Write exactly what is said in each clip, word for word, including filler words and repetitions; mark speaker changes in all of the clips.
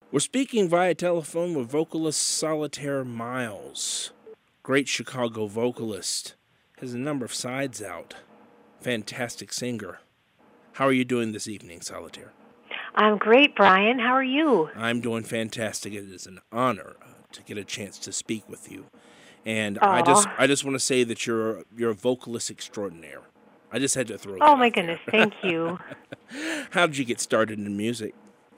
Speaker 1: We're speaking via telephone with vocalist Solitaire Miles. Great Chicago vocalist. Has a number of sides out. Fantastic singer. How are you doing this evening, Solitaire?
Speaker 2: I'm great, Brian. How are you?
Speaker 1: I'm doing fantastic. It is an honor uh, to get a chance to speak with you. And I just
Speaker 2: Aw.
Speaker 1: I just want to say that you're you're a vocalist extraordinaire. I just had to throw that
Speaker 2: Oh, my
Speaker 1: out there.
Speaker 2: goodness. Thank you.
Speaker 1: How did you get started in music?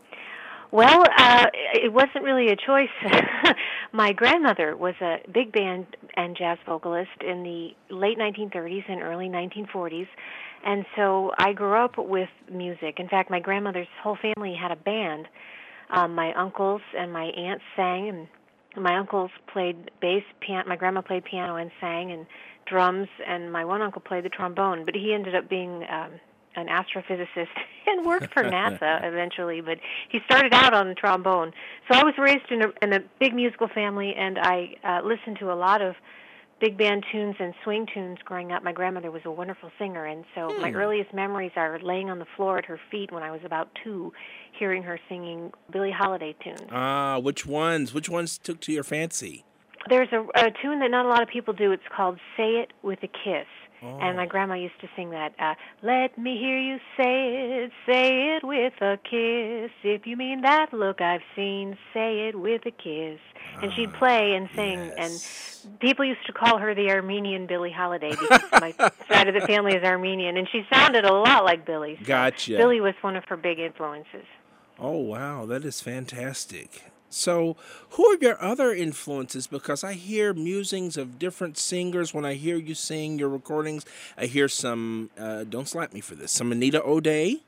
Speaker 2: Well, uh, it wasn't really a choice. My grandmother was a big band and jazz vocalist in the late nineteen thirties and early nineteen forties. And so I grew up with music. In fact, my grandmother's whole family had a band. Um, my uncles and my aunts sang, and my uncles played bass, piano. My grandma played piano and sang, and drums, and my one uncle played the trombone. But he ended up being um, an astrophysicist and worked for NASA eventually. But he started out on the trombone. So I was raised in a, in a big musical family, and I uh, listened to a lot of big band tunes and swing tunes growing up. My grandmother was a wonderful singer, and so my
Speaker 1: Hmm.
Speaker 2: earliest memories are laying on the floor at her feet when I was about two, hearing her singing Billie Holiday tunes.
Speaker 1: Ah, which ones? Which ones took to your fancy?
Speaker 2: There's a, a tune that not a lot of people do. It's called Say It With a Kiss. And my
Speaker 1: Oh,
Speaker 2: grandma used to sing that. Uh, Let me hear you say it, say it with a kiss. If you mean that look I've seen, say it with a kiss. And she'd
Speaker 1: ah,
Speaker 2: play and sing, and
Speaker 1: yes.
Speaker 2: people used to call her the Armenian Billie Holiday because my side of the family is Armenian, and she sounded a lot like Billie. So
Speaker 1: Gotcha.
Speaker 2: Billie was one of her big influences.
Speaker 1: Oh, wow, that is fantastic. So, who are your other influences? Because I hear musings of different singers when I hear you sing your recordings. I hear some, uh, don't slap me for this, some Anita O'Day.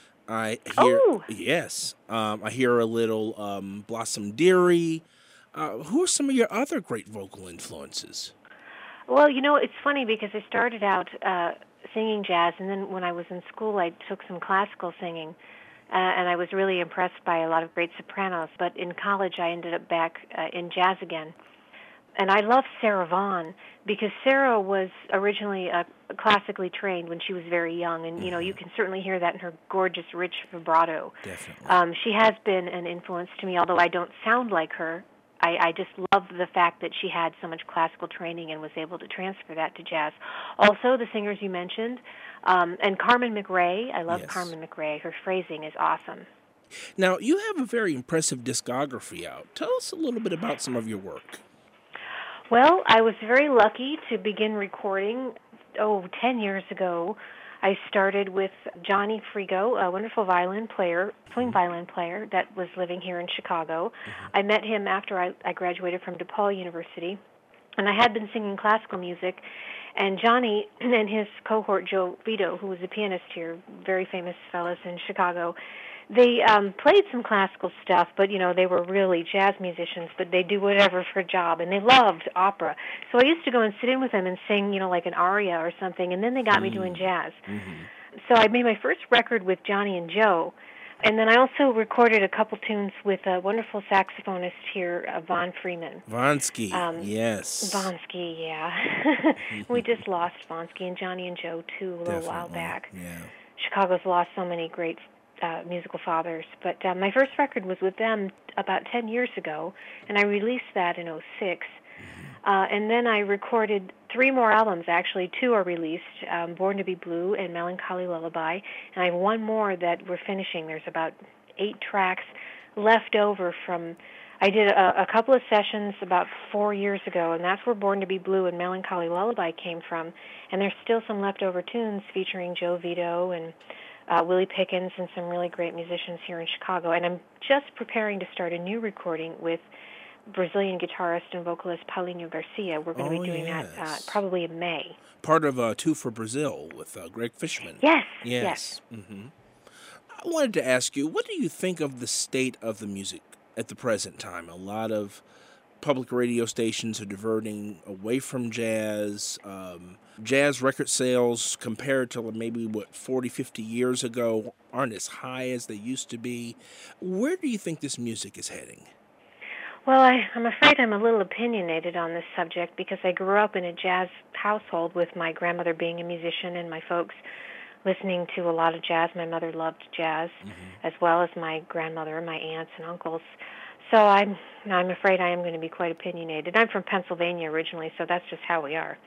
Speaker 1: I hear,
Speaker 2: Oh,
Speaker 1: yes, um, I hear a little um, Blossom Dearie. Uh, who are some of your other great vocal influences?
Speaker 2: well, you know, it's funny because I started out uh, singing jazz, and then when I was in school, I took some classical singing, uh, and I was really impressed by a lot of great sopranos. But in college, I ended up back uh, in jazz again. And I love Sarah Vaughan because Sarah was originally uh, classically trained when she was very young, and you know you
Speaker 1: Hmm.
Speaker 2: can certainly hear that in her gorgeous, rich vibrato.
Speaker 1: Definitely.
Speaker 2: Um, she has been an influence to me, although I don't sound like her. I, I just love the fact that she had so much classical training and was able to transfer that to jazz. Also, the singers you mentioned, um, and Carmen McRae. I love
Speaker 1: Yes.
Speaker 2: Carmen McRae. Her phrasing is awesome.
Speaker 1: Now, you have a very impressive discography out. Tell us a little bit about some of your work.
Speaker 2: Well, I was very lucky to begin recording, oh, ten years ago. I started with Johnny Frigo, a wonderful violin player, swing
Speaker 1: Hmm.
Speaker 2: violin player that was living here in Chicago.
Speaker 1: Hmm.
Speaker 2: I met him after I, I graduated from DePaul University, and I had been singing classical music. And Johnny and his cohort, Joe Vito, who was a pianist here, very famous fellows in Chicago, they um, played some classical stuff, but, you know, they were really jazz musicians, but they do whatever for a job, and they loved opera. So I used to go and sit in with them and sing, you know, like an aria or something, and then they got me doing
Speaker 1: Mm.
Speaker 2: jazz.
Speaker 1: Hmm.
Speaker 2: So I made my first record with Johnny and Joe, and then I also recorded a couple tunes with a wonderful saxophonist here, uh, Von Freeman.
Speaker 1: Vonsky,
Speaker 2: Um,
Speaker 1: yes.
Speaker 2: Vonsky, yeah. We just lost Vonsky and Johnny and Joe, too, a little while
Speaker 1: Definitely,
Speaker 2: back.
Speaker 1: yeah.
Speaker 2: Chicago's lost so many great uh, musical fathers. But uh, my first record was with them about ten years ago, and I released that in oh six.
Speaker 1: Hmm.
Speaker 2: Uh, and then I recorded three more albums. Actually, two are released, um, Born to be Blue and Melancholy Lullaby. And I have one more that we're finishing. There's about eight tracks left over from... I did a, a couple of sessions about four years ago, and that's where Born to be Blue and Melancholy Lullaby came from. And there's still some leftover tunes featuring Joe Vito and uh, Willie Pickens and some really great musicians here in Chicago. And I'm just preparing to start a new recording with Brazilian guitarist and vocalist Paulinho Garcia. We're going to
Speaker 1: Oh,
Speaker 2: be doing that uh,
Speaker 1: yes.
Speaker 2: probably in May.
Speaker 1: Part of uh, Two for Brazil with uh, Greg Fishman.
Speaker 2: Yes, yes.
Speaker 1: Yes. Hmm. I wanted to ask you, what do you think of the state of the music at the present time? A lot of public radio stations are diverting away from jazz. Um, jazz record sales compared to maybe, what, forty, fifty years ago aren't as high as they used to be. Where do you think this music is heading?
Speaker 2: Well, I, I'm afraid I'm a little opinionated on this subject because I grew up in a jazz household with my grandmother being a musician and my folks listening to a lot of jazz. My mother loved jazz,
Speaker 1: Mm-hmm.
Speaker 2: as well as my grandmother and my aunts and uncles. So I'm I'm afraid I am going to be quite opinionated. I'm from Pennsylvania originally, so that's just how we are.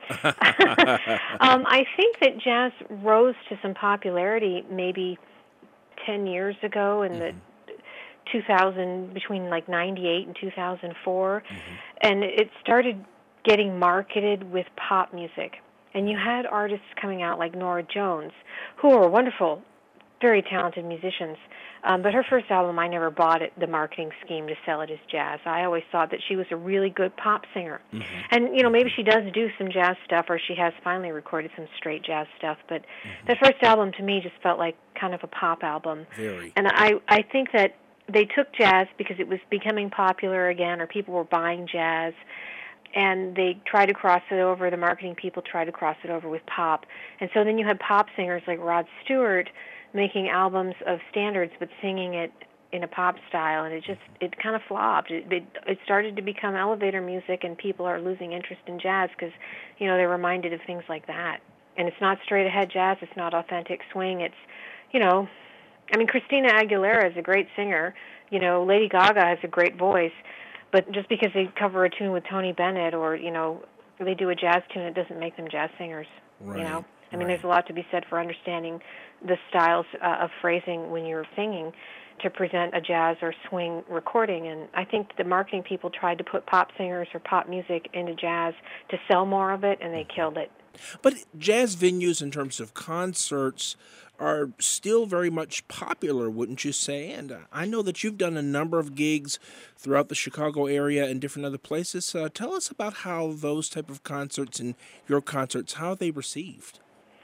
Speaker 2: um, I think that jazz rose to some popularity maybe ten years ago in the
Speaker 1: Mm-hmm.
Speaker 2: two thousand, between like ninety-eight and two thousand four,
Speaker 1: Mm-hmm.
Speaker 2: and it started getting marketed with pop music. And you had artists coming out like Nora Jones, who are wonderful, very talented musicians. Um, but her first album, I never bought it, the marketing scheme to sell it as jazz. I always thought that she was a really good pop singer.
Speaker 1: Mm-hmm.
Speaker 2: And, you know, maybe she does do some jazz stuff, or she has finally recorded some straight jazz stuff. But
Speaker 1: Mm-hmm.
Speaker 2: that first album, to me, just felt like kind of a pop album.
Speaker 1: Very.
Speaker 2: And I, I think that they took jazz because it was becoming popular again, or people were buying jazz, and they tried to cross it over, the marketing people tried to cross it over with pop. And so then you had pop singers like Rod Stewart making albums of standards but singing it in a pop style, and it just, it kind of flopped. It, it, it started to become elevator music, and people are losing interest in jazz because, you know, they're reminded of things like that. And it's not straight-ahead jazz, it's not authentic swing, it's, you know, I mean, Christina Aguilera is a great singer. You know, Lady Gaga has a great voice. But just because they cover a tune with Tony Bennett, or, you know, they do a jazz tune, it doesn't make them jazz singers,
Speaker 1: Right.
Speaker 2: you know? I mean,
Speaker 1: Right.
Speaker 2: there's a lot to be said for understanding the styles uh, of phrasing when you're singing to present a jazz or swing recording. And I think the marketing people tried to put pop singers or pop music into jazz to sell more of it, and they killed it.
Speaker 1: But jazz venues, in terms of concerts, are still very much popular, wouldn't you say? And uh, I know that you've done a number of gigs throughout the Chicago area and different other places. Uh, tell us about how those type of concerts and your concerts, how are they received?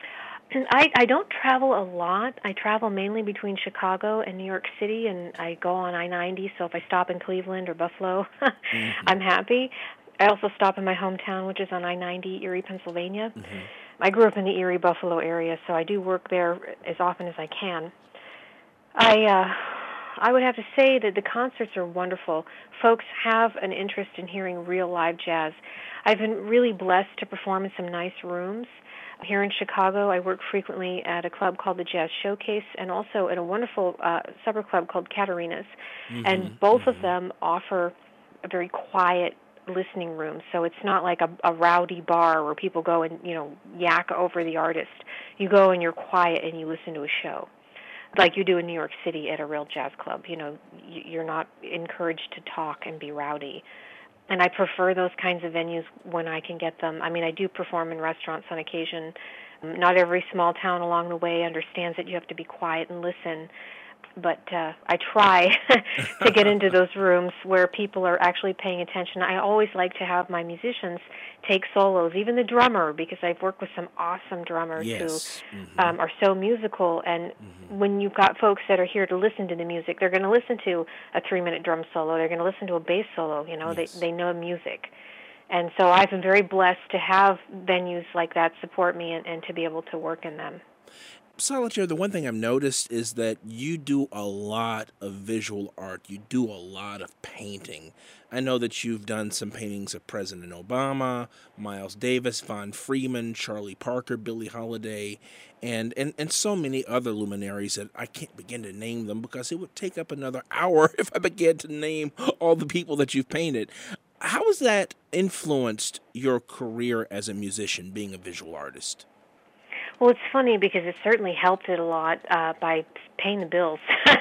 Speaker 2: I, I don't travel a lot. I travel mainly between Chicago and New York City, and I go on I ninety, so if I stop in Cleveland or Buffalo,
Speaker 1: Mm-hmm.
Speaker 2: I'm happy. I also stop in my hometown, which is on I ninety, Erie, Pennsylvania.
Speaker 1: Mm-hmm.
Speaker 2: I grew up in the Erie, Buffalo area, so I do work there as often as I can. I uh, I would have to say that the concerts are wonderful. Folks have an interest in hearing real live jazz. I've been really blessed to perform in some nice rooms. Here in Chicago, I work frequently at a club called the Jazz Showcase, and also at a wonderful uh, supper club called Katerina's. And
Speaker 1: Mm-hmm.
Speaker 2: both of
Speaker 1: Mm-hmm.
Speaker 2: them offer a very quiet listening room, so it's not like a, a rowdy bar where people go and, you know, yak over the artist. You go and you're quiet and you listen to a show, like you do in New York City at a real jazz club. You know, you're not encouraged to talk and be rowdy. And I prefer those kinds of venues when I can get them. I mean, I do perform in restaurants on occasion. Not every small town along the way understands that you have to be quiet and listen. But uh, I try to get into those rooms where people are actually paying attention. I always like to have my musicians take solos, even the drummer, because I've worked with some awesome drummers
Speaker 1: Yes.
Speaker 2: who
Speaker 1: Mm-hmm.
Speaker 2: um, are so musical. And
Speaker 1: Mm-hmm.
Speaker 2: when you've got folks that are here to listen to the music, they're going to listen to a three-minute drum solo. They're going to listen to a bass solo. You know,
Speaker 1: Yes.
Speaker 2: they they know music. And so I've been very blessed to have venues like that support me and, and to be able to work in them.
Speaker 1: Solitaire, the one thing I've noticed is that you do a lot of visual art. You do a lot of painting. I know that you've done some paintings of President Obama, Miles Davis, Von Freeman, Charlie Parker, Billie Holiday, and, and, and so many other luminaries that I can't begin to name them because it would take up another hour if I began to name all the people that you've painted. How has that influenced your career as a musician, being a visual artist?
Speaker 2: Well, it's funny because it certainly helped it a lot uh, by paying the bills.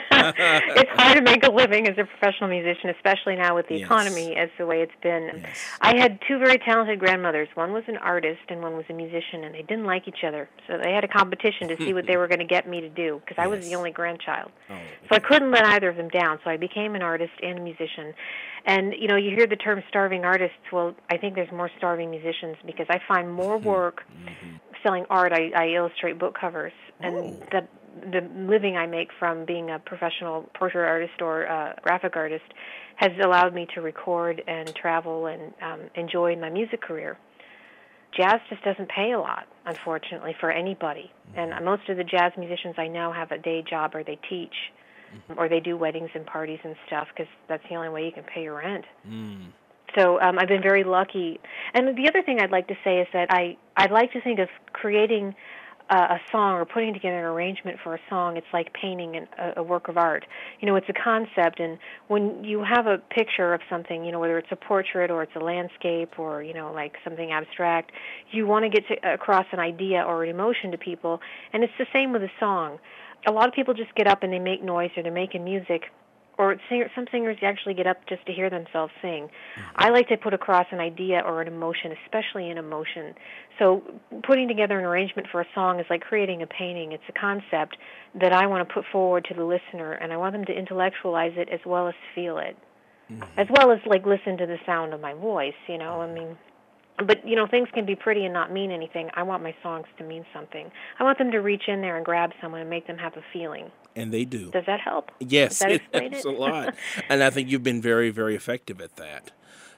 Speaker 2: It's hard to make a living as a professional musician, especially now with the
Speaker 1: Yes.
Speaker 2: economy as the way it's been.
Speaker 1: Yes.
Speaker 2: I had two very talented grandmothers. One was an artist and one was a musician, and they didn't like each other. So they had a competition to see what they were going to get me to do because I was
Speaker 1: Yes.
Speaker 2: the only grandchild.
Speaker 1: Oh,
Speaker 2: So I
Speaker 1: okay.
Speaker 2: couldn't let either of them down. So I became an artist and a musician. And, you know, you hear the term starving artists. Well, I think there's more starving musicians because I find more work
Speaker 1: Mhm.
Speaker 2: selling art. I, I illustrate book covers. And
Speaker 1: Oh.
Speaker 2: the the living I make from being a professional portrait artist or uh, graphic artist has allowed me to record and travel and um, enjoy my music career. Jazz just doesn't pay a lot, unfortunately, for anybody. And most of the jazz musicians I know have a day job or they teach or they do weddings and parties and stuff because that's the only way you can pay your rent.
Speaker 1: Mm.
Speaker 2: So um, I've been very lucky. And the other thing I'd like to say is that I, I'd like to think of creating uh, a song or putting together an arrangement for a song, it's like painting an, a, a work of art. You know, it's a concept, and when you have a picture of something, you know, whether it's a portrait or it's a landscape or, you know, like something abstract, you want to get to, across an idea or an emotion to people, and it's the same with a song. A lot of people just get up and they make noise or they're making music, or singer, some singers actually get up just to hear themselves sing. I like to put across an idea or an emotion, especially an emotion. So putting together an arrangement for a song is like creating a painting. It's a concept that I want to put forward to the listener, and I want them to intellectualize it as well as feel it, mm-hmm. as well as like listen to the sound of my voice, you know. I mean, but, you know, things can be pretty and not mean anything. I want my songs to mean something. I want them to reach in there and grab someone and make them have a feeling.
Speaker 1: And they do.
Speaker 2: Does that help?
Speaker 1: Yes,
Speaker 2: Does that
Speaker 1: it
Speaker 2: explain
Speaker 1: helps
Speaker 2: it?
Speaker 1: a lot. And I think you've been very, very effective at that.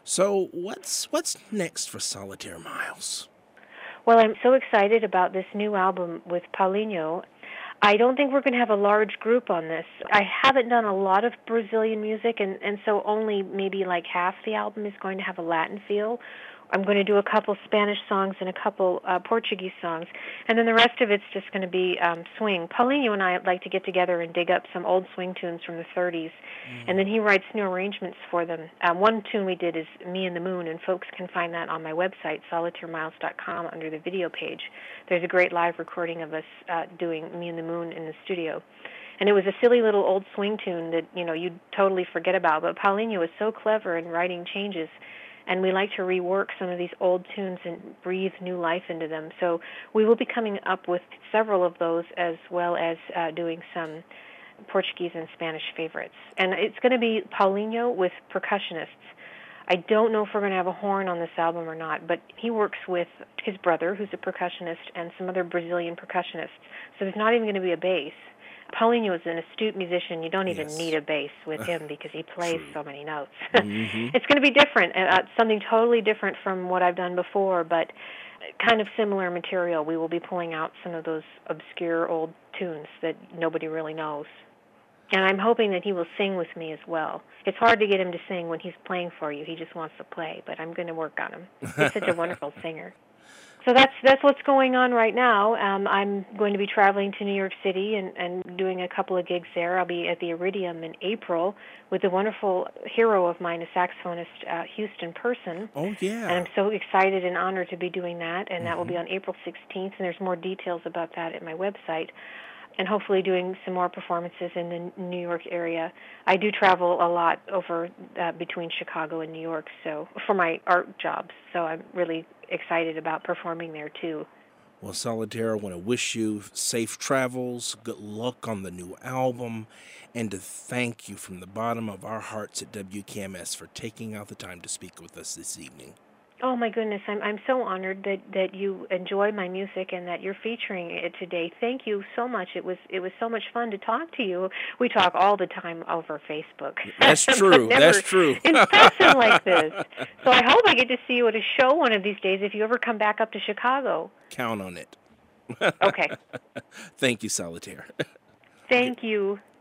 Speaker 1: So what's what's next for Solitaire Miles?
Speaker 2: Well, I'm so excited about this new album with Paulinho. I don't think we're going to have a large group on this. I haven't done a lot of Brazilian music, and, and so only maybe like half the album is going to have a Latin feel. I'm going to do a couple Spanish songs and a couple uh, Portuguese songs, and then the rest of it's just going to be um, swing. Paulinho and I like to get together and dig up some old swing tunes from the thirties, mm. and then he writes new arrangements for them. Um, one tune we did is Me and the Moon, and folks can find that on my website, solitaire miles dot com, under the video page. There's a great live recording of us uh, doing Me and the Moon in the studio. And it was a silly little old swing tune that, you know, you'd totally forget about, but Paulinho is so clever in writing changes, and we like to rework some of these old tunes and breathe new life into them. So we will be coming up with several of those, as well as uh, doing some Portuguese and Spanish favorites. And it's going to be Paulinho with percussionists. I don't know if we're going to have a horn on this album or not, but he works with his brother, who's a percussionist, and some other Brazilian percussionists. So there's not even going to be a bass. Paulinho is an astute musician. You don't even yes. need a bass with him because he plays True. so many notes. Mm-hmm. It's going to be different, uh, something totally different from what I've done before, but kind of similar material. We will be pulling out some of those obscure old tunes that nobody really knows. And I'm hoping that he will sing with me as well. It's hard to get him to sing when he's playing for you. He just wants to play, but I'm going to work on him. He's such a wonderful singer. So that's that's what's going on right now. Um, I'm going to be traveling to New York City and, and doing a couple of gigs there. I'll be at the Iridium in April with a wonderful hero of mine, a saxophonist, uh, Houston Person.
Speaker 1: Oh, yeah.
Speaker 2: And I'm so excited and honored to be doing that, and mm-hmm. that will be on April sixteenth, and there's more details about that at my website. And hopefully doing some more performances in the New York area. I do travel a lot over uh, between Chicago and New York, so for my art jobs. So I'm really excited about performing there too.
Speaker 1: Well, Solitaire, I want to wish you safe travels, good luck on the new album, and to thank you from the bottom of our hearts at W K M S for taking out the time to speak with us this evening.
Speaker 2: Oh my goodness, I'm I'm so honored that, that you enjoy my music and that you're featuring it today. Thank you so much. It was it was so much fun to talk to you. We talk all the time over Facebook.
Speaker 1: That's true. That's true.
Speaker 2: In person like this. So I hope I get to see you at a show one of these days if you ever come back up to Chicago.
Speaker 1: Count on it.
Speaker 2: Okay.
Speaker 1: Thank you, Solitaire.
Speaker 2: Thank you.